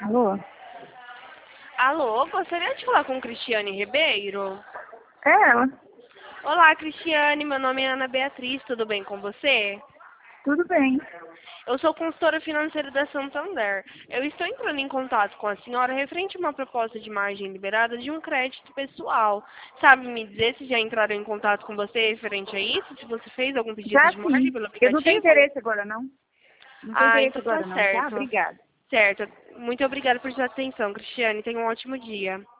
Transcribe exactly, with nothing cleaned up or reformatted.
Alô? Alô, gostaria de falar com Cristiane Ribeiro? É ela. Olá, Cristiane, meu nome é Ana Beatriz, tudo bem com você? Tudo bem. Eu sou consultora financeira da Santander. Eu estou entrando em contato com a senhora referente a uma proposta de margem liberada de um crédito pessoal. Sabe me dizer se já entraram em contato com você referente a isso? Se você fez algum pedido Já de margem sim. pelo Eu não tenho aplicativo? interesse agora, não. Não tenho Ah, interesse então tá agora, não, tá? certo. Obrigada. Certo. Muito obrigada por sua atenção, Cristiane. Tenha um ótimo dia.